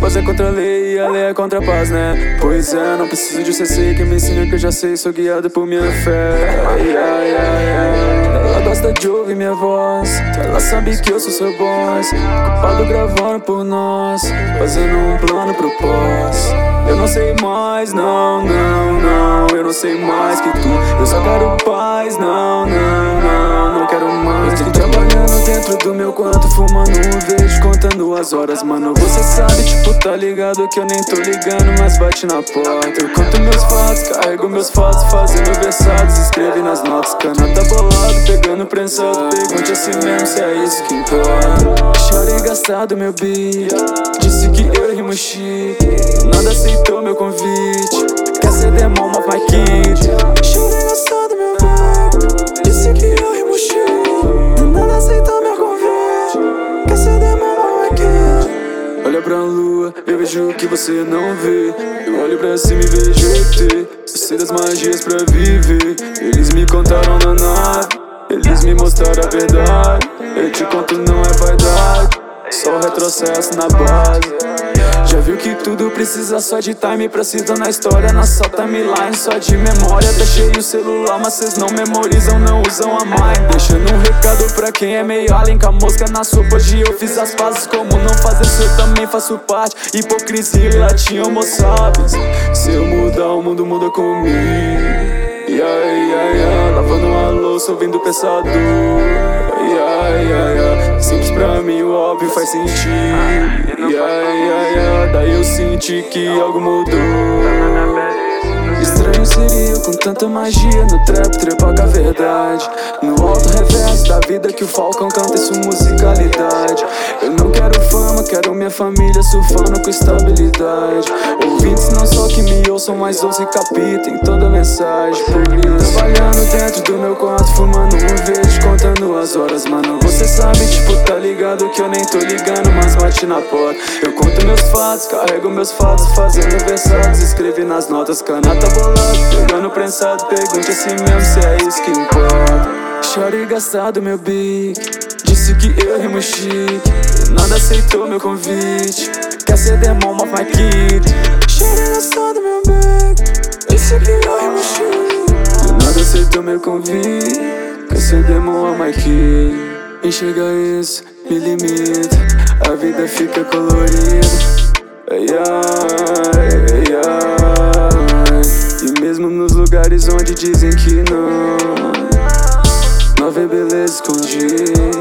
paz é contra a lei e a lei é contra a paz, né? Pois é, não preciso de CC que me ensina que eu já sei. Sou guiado por minha fé. Ela gosta de ouvir minha voz, ela sabe que eu sou seu boss. Culpado gravando por nós, fazendo um plano pro pós. Eu não sei mais, não, eu não sei mais que tu. Eu só quero paz, não quero mais. Tô trabalhando dentro do meu quarto, fumando um verde, contando as horas, mano. Você sabe, tipo, tá ligado que eu nem tô ligando, mas bate na porta. Eu conto meus fatos, carrego meus fatos, fazendo versados, escrevo nas notas. Cana tá bolado, pegando prensado. Pergunte a si mesmo se é isso que importa. Chorei gastado meu beat, disse que eu rimo chique, nada aceitou meu convite. Quer ser the mom of my kid. Chorei gastado meu beat, disse que eu rimo chique, nada aceitou meu convite. Quer ser the mom of my kid. Olha pra lua, eu vejo o que você não vê. Eu olho pra cima e vejo ET. Eu sei das magias pra viver. Eles me contaram na nave, eles me mostraram a verdade. Eu te conto, não é vaidade, só retrocesso na base. Já viu que tudo precisa só de time pra se tornar história. Nossa timeline só de memória. Deixei o celular, mas cês não memorizam, não usam a mind. Deixando um recado pra quem é meio além, com a mosca na sopa. Hoje eu fiz as pazes, como não fazer se eu também faço parte. Hipocrisia e latim, homo sabes. Se eu mudar, o mundo muda comigo. Lavando uma louça, ouvindo pensador. Simples pra mim, o óbvio faz sentido. Daí eu senti que algo mudou. Estranho seria eu com tanta magia no trap, trepar com a verdade. No alto reverso da vida que o Falcão canta sua musicalidade. Eu não quero fama, quero minha família surfando com estabilidade. Ouvintes não só que me ouçam, mas ouçam e capitem toda a mensagem. Por isso, trabalhando dentro do meu quarto, fumando um verde, contando as horas, mano. Você sabe, tipo, tá ligado que eu nem tô ligando, mas bate na porta. Eu conto meus fatos, carrego meus fatos, fazendo versados, escrevi nas notas. Cana tá bolado, pegando prensado. Pergunte a si mesmo se é isso que importa. Chorei gastado meu beat, disse que eu rimo chique, nada aceitou meu convite. Quer ser the mom of my kid. Chorei gastado meu beat, disse que eu rimo chique, nada aceitou meu convite. Quer ser the mom of my kid. Enxerga isso, me limita, a vida fica colorida. E mesmo nos lugares onde dizem que não vê beleza escondida.